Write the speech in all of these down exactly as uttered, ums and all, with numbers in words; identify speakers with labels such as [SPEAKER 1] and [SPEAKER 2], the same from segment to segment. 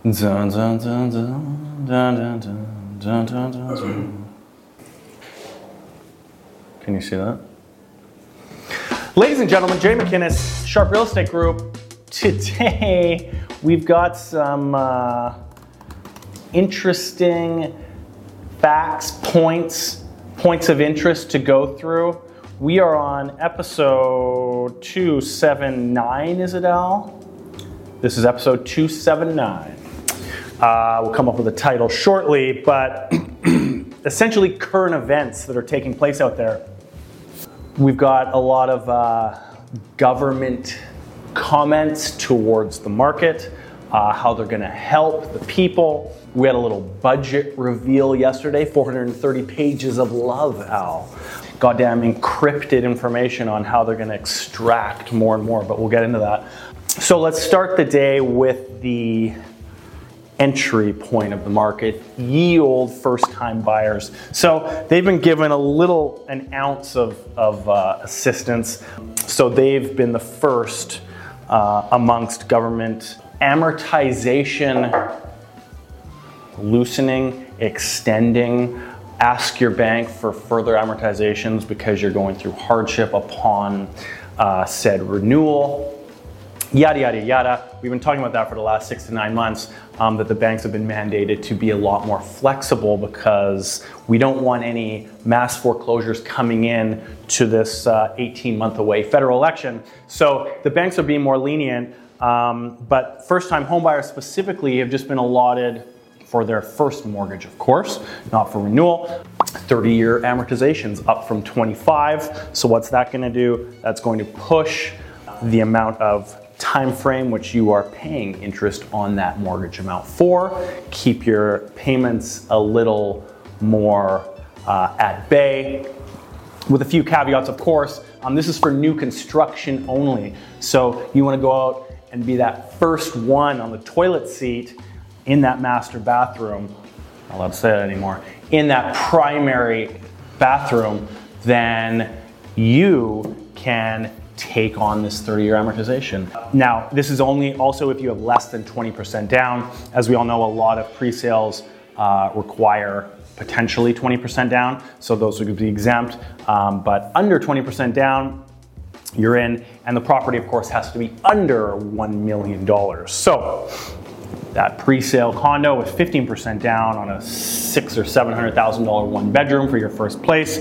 [SPEAKER 1] Dun, dun, dun, dun, dun, dun, dun, dun, dun, dun. Can you see that? Ladies and gentlemen, Jay McInnes, Sharp Real Estate Group. Today, we've got some uh, interesting facts, points, points of interest to go through. We are on episode two seventy-nine, is it, Al? This is episode two seventy-nine. Uh, we'll come up with a title shortly, but essentially current events that are taking place out there. We've got a lot of uh, government comments towards the market, uh, how they're going to help the people. We had a little budget reveal yesterday, four hundred thirty pages of love, Al. Goddamn encrypted information on how they're going to extract more and more, but we'll get into that. So let's start the day with the entry point of the market, ye old first-time buyers. So they've been given a little, an ounce of, of uh, assistance. So they've been the first uh, amongst government amortization, loosening, extending. Ask your bank for further amortizations because you're going through hardship upon uh, said renewal. Yada, yada, yada. We've been talking about that for the last six to nine months, um, that the banks have been mandated to be a lot more flexible because we don't want any mass foreclosures coming in to this uh, eighteen month away federal election. So the banks are being more lenient, um, but first-time homebuyers specifically have just been allotted for their first mortgage, of course, not for renewal. thirty year amortizations up from twenty-five. So what's that gonna do? That's going to push the amount of time frame which you are paying interest on that mortgage amount for. Keep your payments a little more uh, at bay, with a few caveats, of course. Um, this is for new construction only. So you wanna go out and be that first one on the toilet seat in that master bathroom, not allowed to say that anymore, in that primary bathroom, then you can take on this thirty year amortization. Now, this is only also if you have less than twenty percent down. As we all know, a lot of pre-sales uh, require potentially twenty percent down, so those would be exempt, um, but under twenty percent down, you're in, and the property, of course, has to be under one million dollars. So that pre-sale condo with fifteen percent down on a six or seven hundred thousand dollar one bedroom for your first place,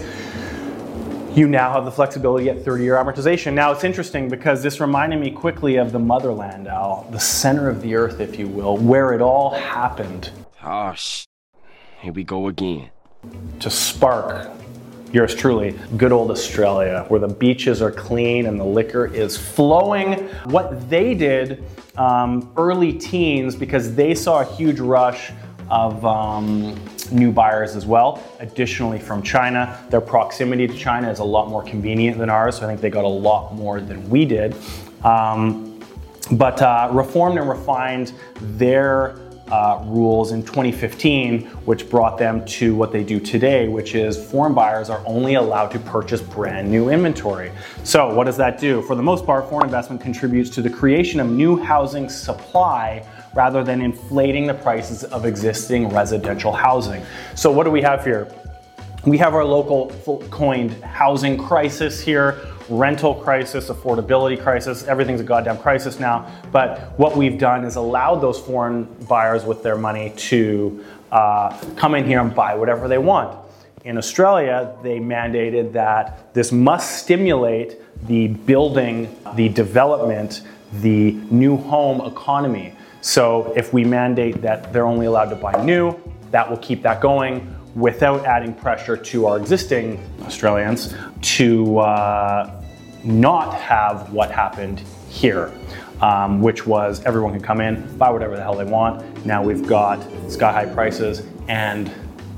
[SPEAKER 1] you now have the flexibility at thirty year amortization. Now it's interesting because this reminded me quickly of the motherland, Al, the center of the earth, if you will, where it all happened.
[SPEAKER 2] Oh, sh! Here we go again.
[SPEAKER 1] To spark yours truly, good old Australia, where the beaches are clean and the liquor is flowing. What they did, um, early teens, because they saw a huge rush of um, new buyers as well, additionally from China. Their proximity to China is a lot more convenient than ours, so I think they got a lot more than we did. Um, but uh, reformed and refined their Uh, rules in twenty fifteen, which brought them to what they do today, which is foreign buyers are only allowed to purchase brand new inventory. So what does that do? For the most part, foreign investment contributes to the creation of new housing supply rather than inflating the prices of existing residential housing. So what do we have here? We have our local coined housing crisis here, rental crisis, affordability crisis. Everything's a goddamn crisis now. But what we've done is allowed those foreign buyers with their money to uh, come in here and buy whatever they want. In Australia, they mandated that this must stimulate the building, the development, the new home economy. So if we mandate that they're only allowed to buy new, that will keep that going without adding pressure to our existing Australians to uh, not have what happened here, um, which was everyone can come in, buy whatever the hell they want. Now we've got sky-high prices and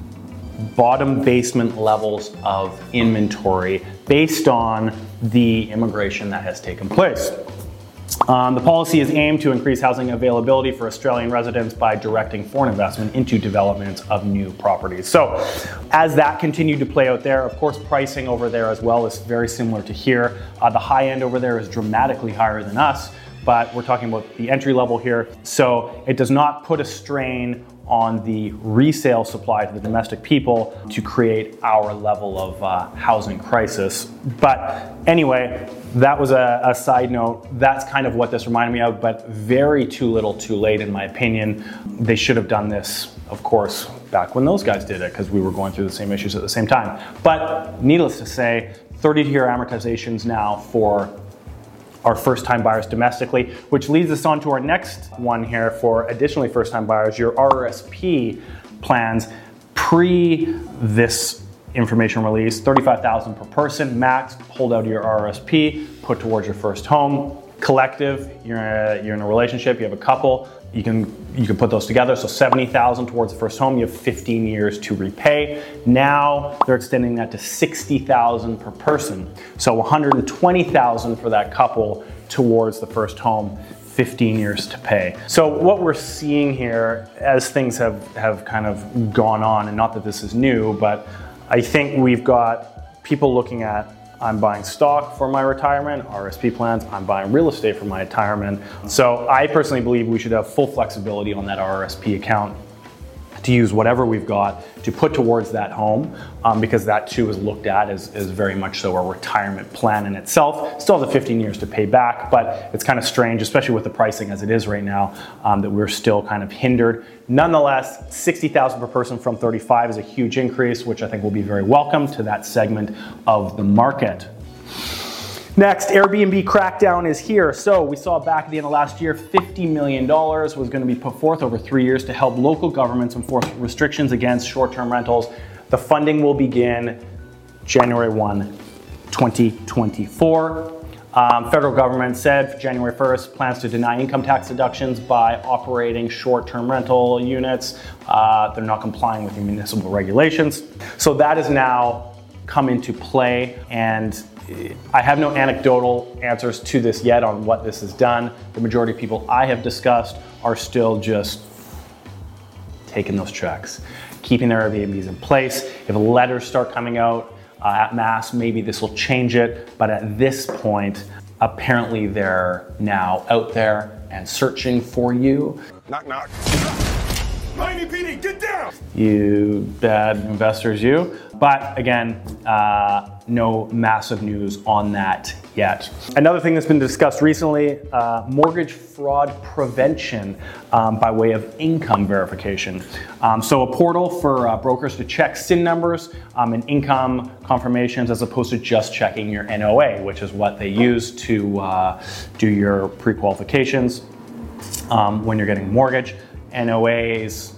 [SPEAKER 1] bottom basement levels of inventory based on the immigration that has taken place. Um, the policy is aimed to increase housing availability for Australian residents by directing foreign investment into development of new properties. So as that continued to play out there, of course, pricing over there as well is very similar to here. Uh, the high end over there is dramatically higher than us, but we're talking about the entry level here. So it does not put a strain on the resale supply to the domestic people to create our level of uh, housing crisis. But anyway, that was a, a side note. That's kind of what this reminded me of, but very too little too late in my opinion. They should have done this, of course, back when those guys did it, because we were going through the same issues at the same time. But needless to say, thirty-year amortizations now for our first-time buyers domestically, which leads us on to our next one here for additionally first-time buyers, your R R S P plans pre this information release, thirty-five thousand dollars per person max, pulled out of your R R S P, put towards your first home. Collective, you're in a, you're in a relationship, you have a couple, you can you can put those together, so seventy thousand dollars towards the first home, you have fifteen years to repay. Now they're extending that to sixty thousand dollars per person, so one hundred twenty thousand dollars for that couple towards the first home, fifteen years to pay. So what we're seeing here as things have, have kind of gone on, and not that this is new, but I think we've got people looking at, I'm buying stock for my retirement, R R S P plans, I'm buying real estate for my retirement. So I personally believe we should have full flexibility on that R R S P account to use whatever we've got to put towards that home, um, because that too is looked at as, as very much so a retirement plan in itself. Still have the fifteen years to pay back, but it's kind of strange, especially with the pricing as it is right now, um, that we're still kind of hindered. Nonetheless, sixty thousand dollars per person from thirty-five is a huge increase, which I think will be very welcome to that segment of the market. Next, Airbnb crackdown is here. So we saw back at the end of last year, fifty million dollars was going to be put forth over three years to help local governments enforce restrictions against short-term rentals. The funding will begin January first, twenty twenty-four. Um, federal government said January first plans to deny income tax deductions by operating short-term rental units. Uh, they're not complying with the municipal regulations. So that has now come into play, and I have no anecdotal answers to this yet on what this has done. The majority of people I have discussed are still just taking those checks, keeping their Airbnbs in place. If letters start coming out uh, at mass, maybe this will change it. But at this point, apparently they're now out there and searching for you.
[SPEAKER 2] Knock, knock. Miami P D, get down!
[SPEAKER 1] You bad investors, you. But again, uh, no massive news on that yet. Another thing that's been discussed recently, uh, mortgage fraud prevention um, by way of income verification. Um, so a portal for uh, brokers to check S I N numbers um, and income confirmations, as opposed to just checking your N O A, which is what they use to uh, do your pre-qualifications um, when you're getting a mortgage. N O As,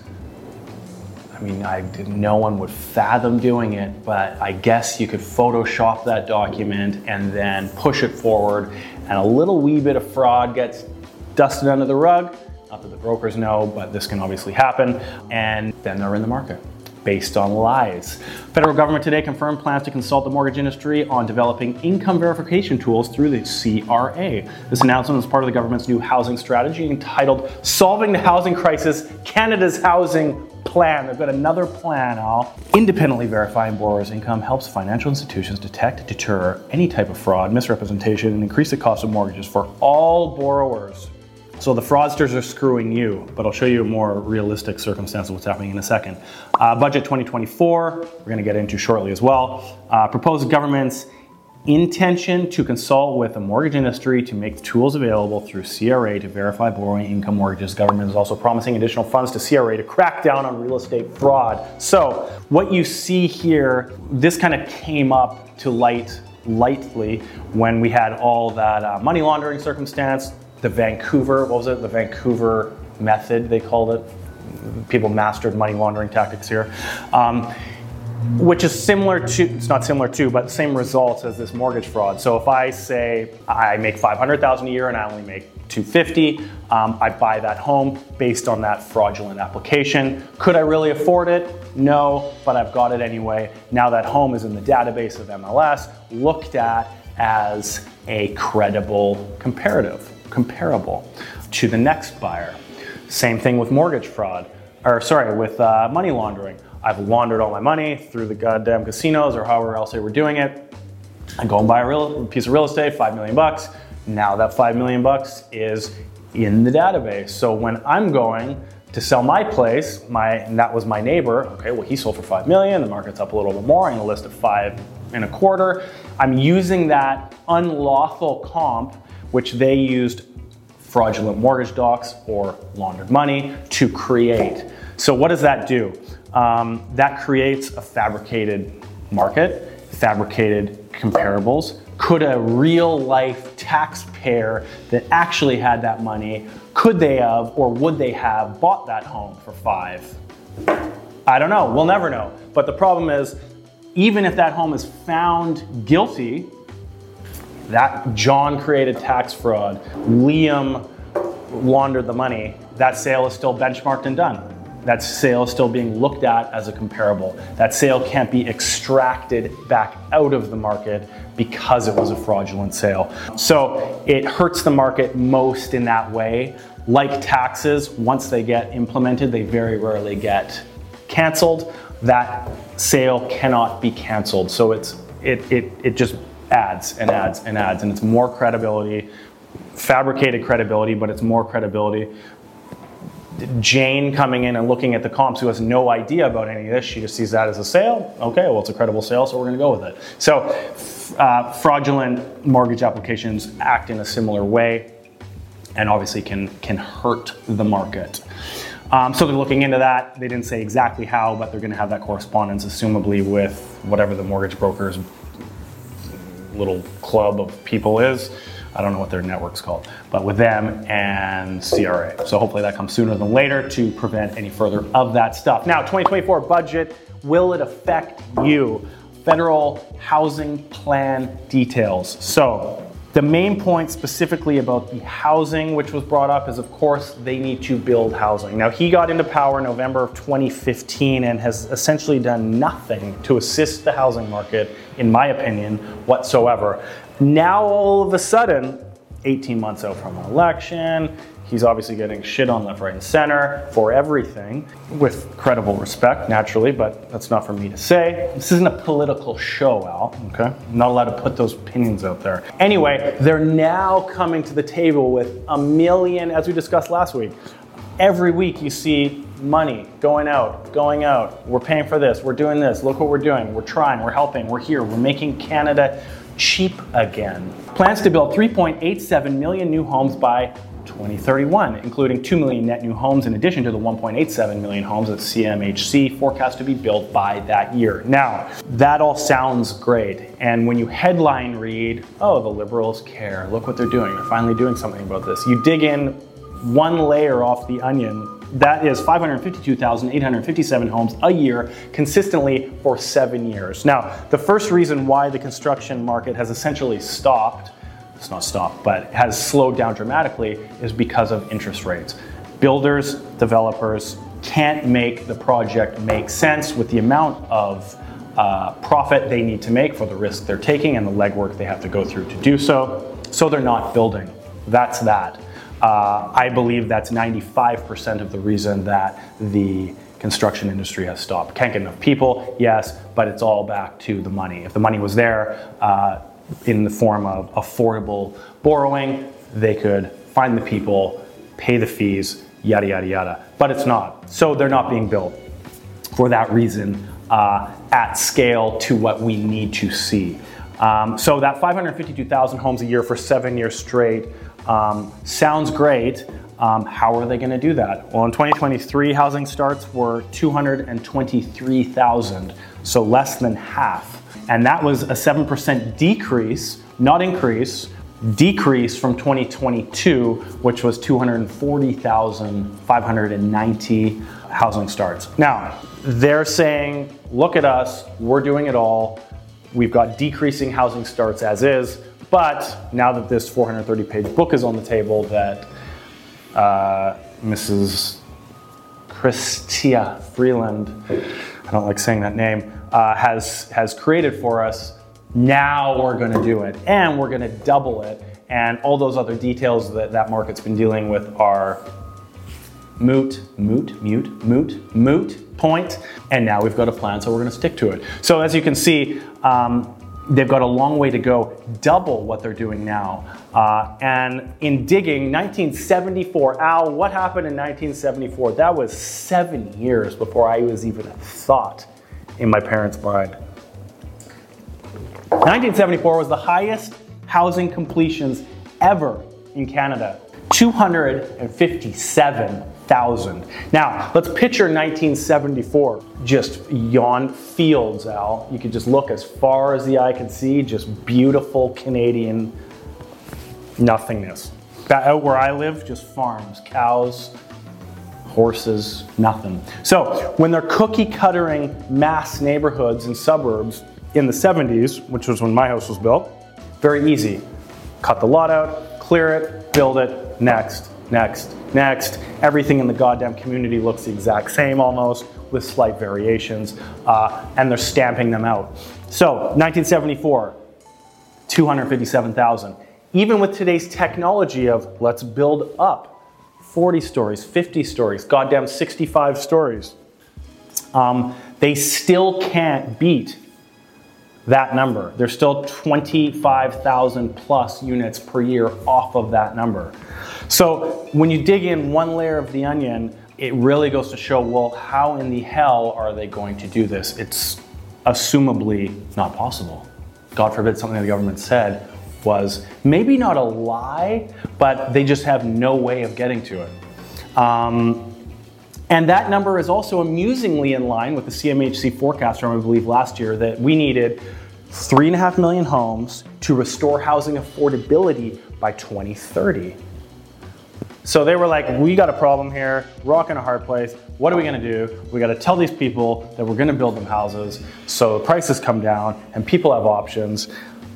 [SPEAKER 1] I mean, I didn't, no one would fathom doing it, but I guess you could Photoshop that document and then push it forward, and a little wee bit of fraud gets dusted under the rug. Not that the brokers know, but this can obviously happen, and then they're in the market based on lies. Federal government today confirmed plans to consult the mortgage industry on developing income verification tools through the C R A. This announcement is part of the government's new housing strategy entitled Solving the Housing Crisis, Canada's Housing Plan. They've got another plan, Al. Independently verifying borrowers' income helps financial institutions detect, deter any type of fraud, misrepresentation, and increase the cost of mortgages for all borrowers. So the fraudsters are screwing you, but I'll show you a more realistic circumstance of what's happening in a second. Uh, budget twenty twenty-four, we're going to get into shortly as well. Uh, proposed government's intention to consult with the mortgage industry to make tools available through C R A to verify borrowing income mortgages. Government is also promising additional funds to C R A to crack down on real estate fraud. So what you see here, this kind of came up to light lightly when we had all that uh, money laundering circumstance. The Vancouver, what was it? The Vancouver method, they called it. People mastered money laundering tactics here. Um, which is similar to, it's not similar to, but same results as this mortgage fraud. So if I say I make five hundred thousand dollars a year and I only make two hundred fifty thousand dollars, um, I buy that home based on that fraudulent application. Could I really afford it? No, but I've got it anyway. Now that home is in the database of M L S, looked at as a credible comparative. comparable to the next buyer. Same thing with mortgage fraud, or sorry, with uh, money laundering. I've laundered all my money through the goddamn casinos or however else they were doing it. I go and buy a real piece of real estate, five million bucks. Now that five million bucks is in the database. So when I'm going to sell my place, my and that was my neighbor, okay, well he sold for five million, the market's up a little bit more, I'm gonna list at five and a quarter. I'm using that unlawful comp, which they used fraudulent mortgage docs or laundered money to create. So what does that do? Um, that creates a fabricated market, fabricated comparables. Could a real life taxpayer that actually had that money, could they have or would they have bought that home for five? I don't know, we'll never know. But the problem is, even if that home is found guilty, that John created tax fraud, Liam laundered the money, that sale is still benchmarked and done. That sale is still being looked at as a comparable. That sale can't be extracted back out of the market because it was a fraudulent sale. So it hurts the market most in that way. Like taxes, once they get implemented, they very rarely get canceled. That sale cannot be canceled. So it's it it it just adds and adds and adds, and it's more credibility, fabricated credibility, but it's more credibility. Jane coming in and looking at the comps who has no idea about any of this, she just sees that as a sale. Okay, well, it's a credible sale, so we're going to go with it. So uh, fraudulent mortgage applications act in a similar way and obviously can, can hurt the market. Um, so they're looking into that. They didn't say exactly how, but they're going to have that correspondence, assumably with whatever the mortgage broker's little club of people is. I don't know what their network's called, but with them and C R A. So hopefully that comes sooner than later to prevent any further of that stuff. Now, twenty twenty-four budget, will it affect you? Federal housing plan details. So the main point specifically about the housing, which was brought up, is of course they need to build housing. Now, he got into power in November of twenty fifteen and has essentially done nothing to assist the housing market, in my opinion, whatsoever. Now, all of a sudden, eighteen months out from an election, he's obviously getting shit on left, right, and center for everything, with credible respect, naturally, but that's not for me to say. This isn't a political show, Al, okay? I'm not allowed to put those opinions out there. Anyway, they're now coming to the table with a million, as we discussed last week. Every week you see money going out, going out. We're paying for this, we're doing this, look what we're doing, we're trying, we're helping, we're here, we're making Canada cheap again. Plans to build three point eight seven million new homes by twenty thirty-one, including two million net new homes in addition to the one point eight seven million homes that C M H C forecast to be built by that year. Now, that all sounds great. And when you headline read, oh, the Liberals care, look what they're doing, they're finally doing something about this. You dig in one layer off the onion, that is five hundred fifty-two thousand eight hundred fifty-seven homes a year consistently for seven years. Now, the first reason why the construction market has essentially stopped, it's not stopped, but has slowed down dramatically, is because of interest rates. Builders, developers can't make the project make sense with the amount of uh, profit they need to make for the risk they're taking and the legwork they have to go through to do so. So they're not building. That's that. Uh, I believe that's ninety-five percent of the reason that the construction industry has stopped. Can't get enough people, yes, but it's all back to the money. If the money was there uh, in the form of affordable borrowing, they could find the people, pay the fees, yada, yada, yada. But it's not. So they're not being built for that reason uh, at scale to what we need to see. Um, so that five hundred fifty-two thousand homes a year for seven years straight Um, sounds great. Um, how are they going to do that? Well, in twenty twenty-three, housing starts were two hundred twenty-three thousand, so less than half. And that was a seven percent decrease, not increase, decrease from twenty twenty-two, which was two hundred forty thousand five hundred ninety housing starts. Now, they're saying, look at us, we're doing it all. We've got decreasing housing starts as is. But now that this four hundred thirty page book is on the table that uh, Missus Chrystia Freeland, I don't like saying that name, uh, has, has created for us, now we're going to do it. And we're going to double it. And all those other details that that market's been dealing with are moot, moot, mute, moot, moot point. And now we've got a plan, so we're going to stick to it. So as you can see, um, They've got a long way to go, double what they're doing now. Uh, and in digging, nineteen seventy-four, Al, what happened in nineteen seventy-four? That was seven years before I was even a thought in my parents' mind. nineteen seventy-four was the highest housing completions ever in Canada, two hundred fifty-seven thousand. Now, let's picture nineteen seventy-four. Just yon fields, Al. You could just look as far as the eye can see, just beautiful Canadian nothingness. Out where I live, just farms, cows, horses, nothing. So when they're cookie cuttering mass neighborhoods and suburbs in the seventies, which was when my house was built, very easy. Cut the lot out, clear it, build it, next, next, next. Everything in the goddamn community looks the exact same almost, with slight variations, uh, and they're stamping them out. So nineteen seventy-four, two hundred fifty-seven thousand. Even with today's technology of let's build up forty stories, fifty stories, goddamn sixty-five stories, um, they still can't beat that number. There's still twenty-five thousand plus units per year off of that number. So when you dig in one layer of the onion, it really goes to show, well, how in the hell are they going to do this? It's assumably not possible. God forbid something the government said was maybe not a lie, but they just have no way of getting to it. Um, and that number is also amusingly in line with the C M H C forecast from, I believe, last year, that we needed three and a half million homes to restore housing affordability by twenty thirty. So they were like, we got a problem here, rock in a hard place. What are we gonna do? We gotta tell these people that we're gonna build them houses so the prices come down and people have options.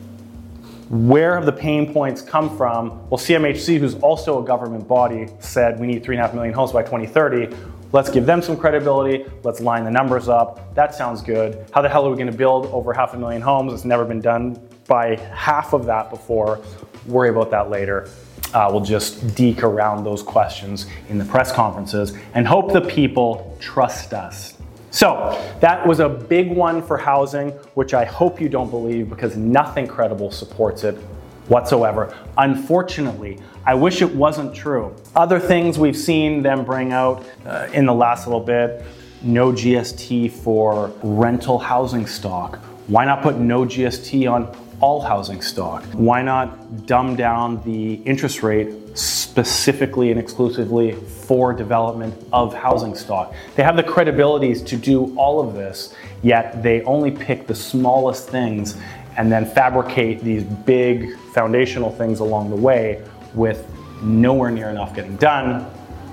[SPEAKER 1] Where have the pain points come from? Well, C M H C, who's also a government body, said we need three and a half million homes by twenty thirty. Let's give them some credibility. Let's line the numbers up. That sounds good. How the hell are we gonna build over half a million homes? It's never been done by half of that before. Worry about that later. Uh, we'll just deke around those questions in the press conferences and hope the people trust us. So that was a big one for housing, which I hope you don't believe because nothing credible supports it whatsoever. Unfortunately, I wish it wasn't true. Other things we've seen them bring out uh, in the last little bit, no G S T for rental housing stock. Why not put no G S T on all housing stock? Why not dumb down the interest rate specifically and exclusively for development of housing stock? They have the credibilities to do all of this, yet they only pick the smallest things and then fabricate these big foundational things along the way with nowhere near enough getting done.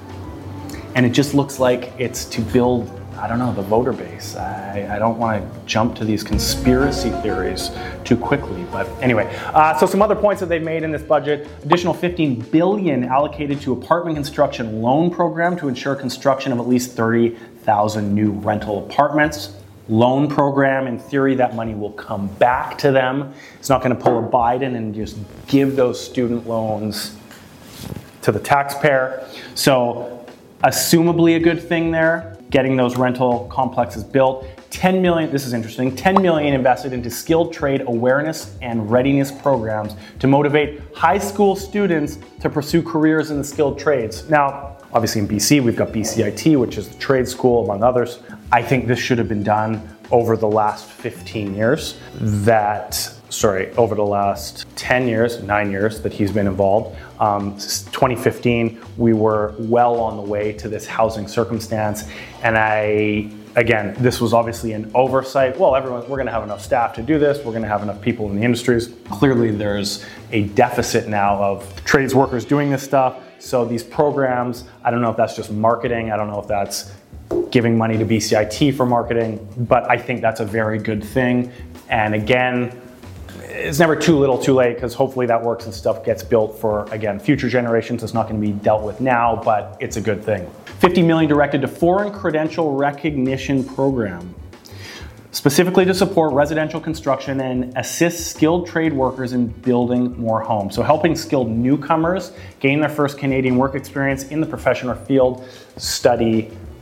[SPEAKER 1] And it just looks like it's to build, I don't know, the voter base. I, I don't want to jump to these conspiracy theories too quickly, but anyway. Uh, so some other points that they've made in this budget: additional fifteen billion dollars allocated to apartment construction loan program to ensure construction of at least thirty thousand new rental apartments. Loan program, in theory, that money will come back to them. It's not going to pull a Biden and just give those student loans to the taxpayer. So, assumably a good thing there. Getting those rental complexes built. ten million, this is interesting, ten million invested into skilled trade awareness and readiness programs to motivate high school students to pursue careers in the skilled trades. Now, obviously in B C, we've got B C I T, which is the trade school, among others. I think this should have been done over the last fifteen years. That, sorry, over the last ten years, nine years that he's been involved. Um, twenty fifteen, we were well on the way to this housing circumstance. And I, again, this was obviously an oversight. Well, everyone, we're gonna have enough staff to do this. We're gonna have enough people in the industries. Clearly there's a deficit now of trades workers doing this stuff. So these programs, I don't know if that's just marketing. I don't know if that's giving money to B C I T for marketing, but I think that's a very good thing. And again, it's never too little too late, because hopefully that works and stuff gets built for, again, future generations. It's not going to be dealt with now, but it's a good thing. fifty million dollars directed to foreign credential recognition program, specifically to support residential construction and assist skilled trade workers in building more homes. So helping skilled newcomers gain their first Canadian work experience in the profession or field, study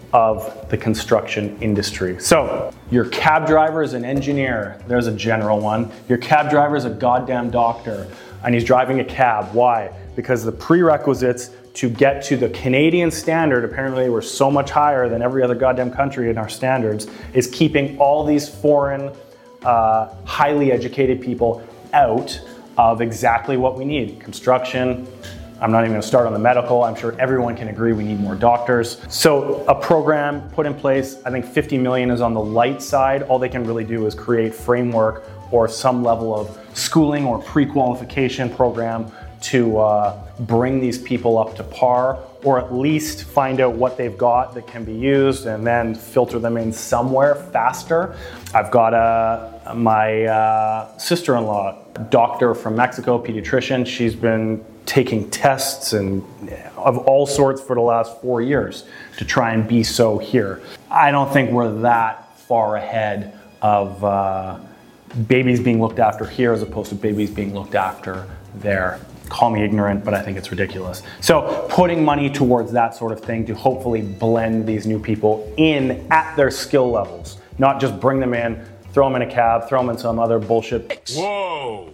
[SPEAKER 1] of the construction industry. So your cab driver is an engineer. There's a general one. Your cab driver is a goddamn doctor, and he's driving a cab. Why? Because the prerequisites to get to the Canadian standard, apparently we're so much higher than every other goddamn country in our standards, is keeping all these foreign, uh, highly educated people out of exactly what we need. Construction. I'm not even gonna start on the medical. I'm sure everyone can agree we need more doctors. So a program put in place, I think fifty million is on the light side. All they can really do is create framework or some level of schooling or pre-qualification program to uh, bring these people up to par, or at least find out what they've got that can be used and then filter them in somewhere faster. I've got a, my uh, sister-in-law, doctor from Mexico, pediatrician. She's been taking tests and of all sorts for the last four years to try and be so here. I don't think we're that far ahead of uh, babies being looked after here as opposed to babies being looked after there. Call me ignorant, but I think it's ridiculous. So putting money towards that sort of thing to hopefully blend these new people in at their skill levels, not just bring them in, throw them in a cab, throw them in some other bullshit.
[SPEAKER 2] Whoa!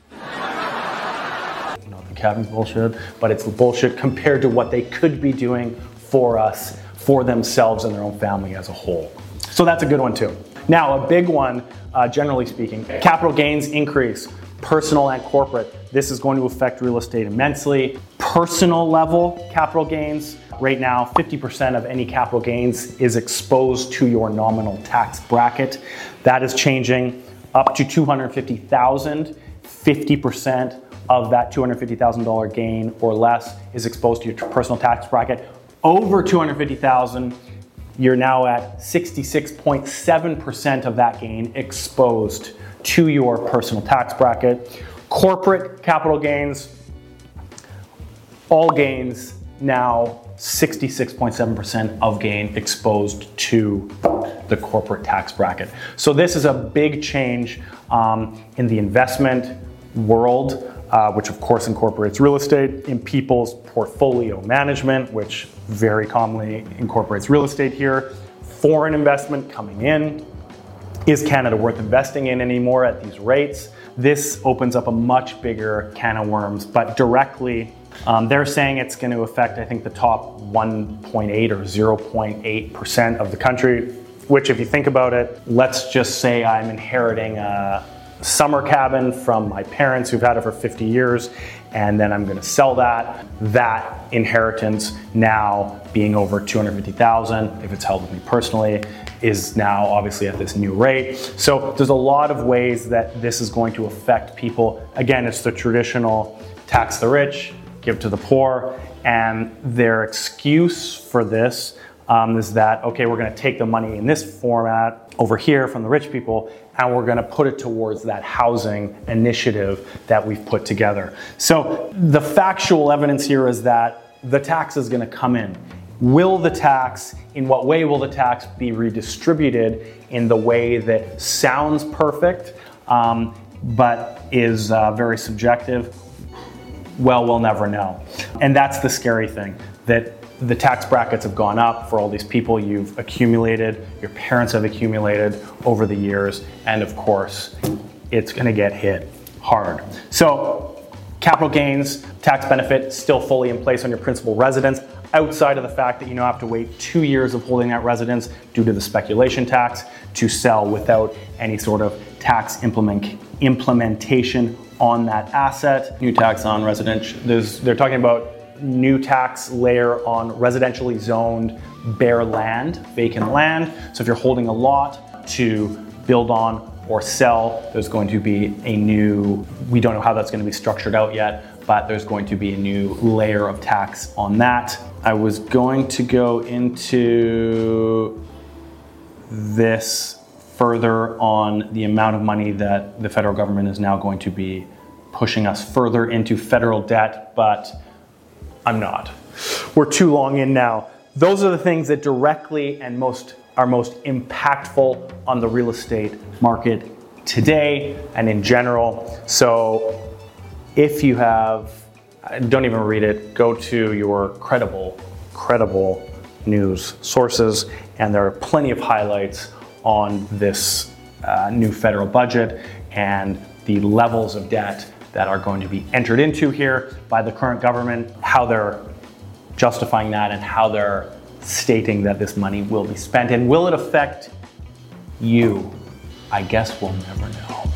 [SPEAKER 1] Not the cabin's bullshit, but it's bullshit compared to what they could be doing for us, for themselves and their own family as a whole. So that's a good one too. Now, a big one, uh, generally speaking, capital gains increase, personal and corporate. This is going to affect real estate immensely. Personal level capital gains, right now, fifty percent of any capital gains is exposed to your nominal tax bracket. That is changing up to two hundred fifty thousand dollars. fifty percent of that two hundred fifty thousand dollars gain or less is exposed to your personal tax bracket. Over two hundred fifty thousand dollars, you're now at sixty-six point seven percent of that gain exposed to your personal tax bracket. Corporate capital gains, all gains now sixty-six point seven percent of gain exposed to the corporate tax bracket. So this is a big change um, in the investment world, uh, which of course incorporates real estate, in people's portfolio management, which very commonly incorporates real estate here. Foreign investment coming in. Is Canada worth investing in anymore at these rates? This opens up a much bigger can of worms, but directly, um, they're saying it's going to affect, I think, the top one point eight or zero point eight percent of the country, which if you think about it, let's just say I'm inheriting a summer cabin from my parents who've had it for fifty years, and then I'm going to sell that. That inheritance now being over two hundred fifty thousand dollars, if it's held with me personally, is now obviously at this new rate. So there's a lot of ways that this is going to affect people. Again, it's the traditional tax the rich, give to the poor, and their excuse for this um, is that, okay, we're gonna take the money in this format over here from the rich people, and we're gonna put it towards that housing initiative that we've put together. So the factual evidence here is that the tax is gonna come in. Will the tax, in what way will the tax be redistributed in the way that sounds perfect, um, but is uh, very subjective? Well, we'll never know. And that's the scary thing, that the tax brackets have gone up for all these people you've accumulated, your parents have accumulated over the years, and of course, it's gonna get hit hard. So, capital gains, tax benefit still fully in place on your principal residence, outside of the fact that you now have to wait two years of holding that residence due to the speculation tax to sell without any sort of tax implement, implementation on that asset. New tax on residential, there's, they're talking about new tax layer on residentially zoned bare land, vacant land. So if you're holding a lot to build on or sell, there's going to be a new, we don't know how that's going to be structured out yet, but there's going to be a new layer of tax on that. I was going to go into this further on the amount of money that the federal government is now going to be pushing us further into federal debt, but I'm not. We're too long in now. Those are the things that directly and most are most impactful on the real estate market today and in general. So if you have, don't even read it, go to your credible, credible news sources, and there are plenty of highlights on this uh, new federal budget and the levels of debt that are going to be entered into here by the current government, how they're justifying that, and how they're stating that this money will be spent. And will it affect you? I guess we'll never know.